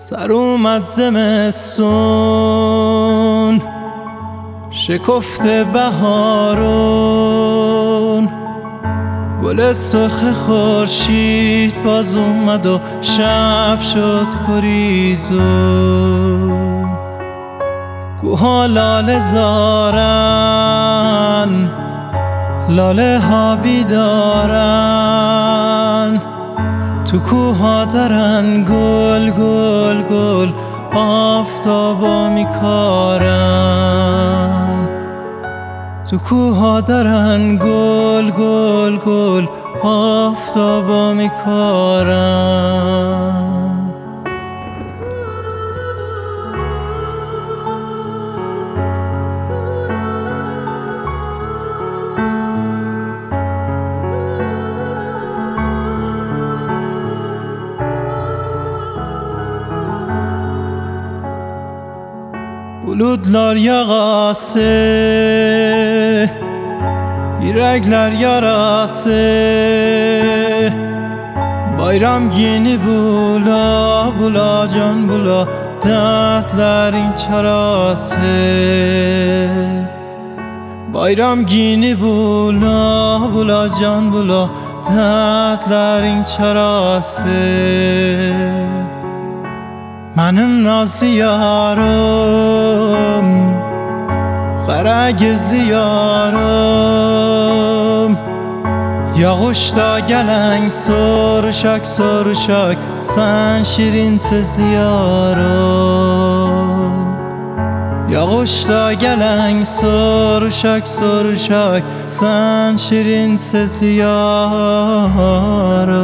سر اومد زمستون، شکفته بهارون، گل سرخ خورشید باز اومد و شب شد گریزون. کوها لاله زارن، لاله ها بیدارن، تو کوها دارن گل گل گل آفتابا میکارن. تو کوها دارن گل گل گل آفتابا میکارن. Bulutlar yağası, yürekler yarası, bayram günü bula bula can bula, dertlerin çarası. Bayram günü bula bula can bula, dertlerin çarası. Mənim nazlı yarım, qara gözlü yarım, yağışda gələn soruşak soruşak, sən şirin sözlü yarım. Yağışda gələn soruşak soruşak, sən şirin sözlü yarım.